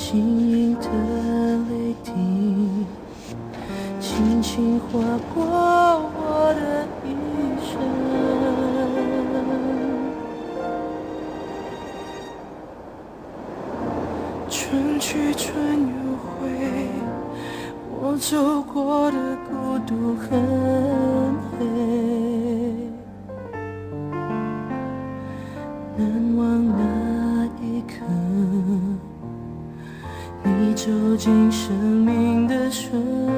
晶莹的泪滴，轻轻划过我的一生。春去春又回，我走过的孤独很黑，难忘那一刻，你走进生命的瞬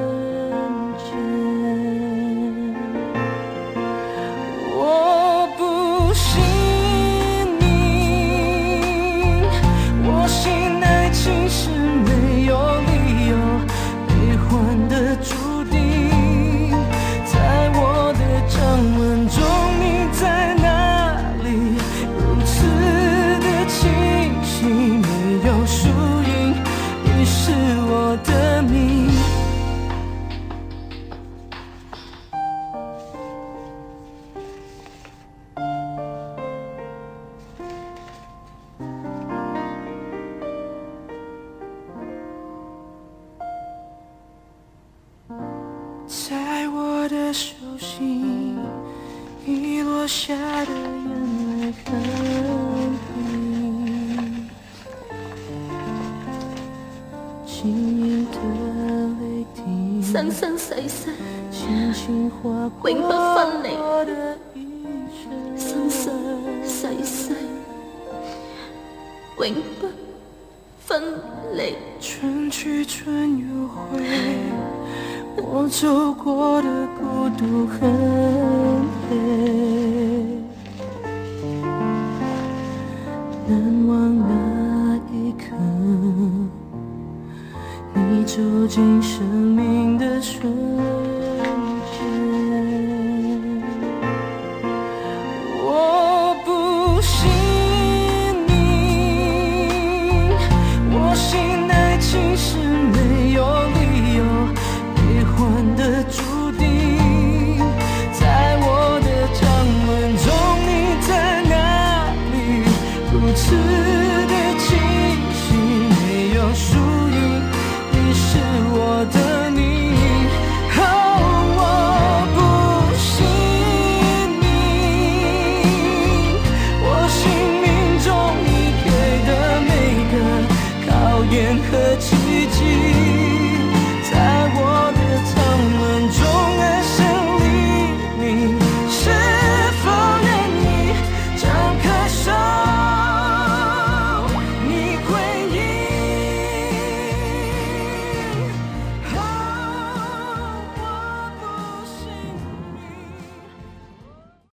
间。我不信命，我信爱情是没有理由悲欢的注定，在我的掌纹中你在哪里？如此的清晰，没有输赢，你是我的命。在我的手心，已落下的眼泪痕迹，晶莹的泪滴， 生生世世轻轻划过永不分離， 我的一生。 生生世世永不分離。 春去春又回，我走过的孤独很黑，难忘那一刻，你走进生命的瞬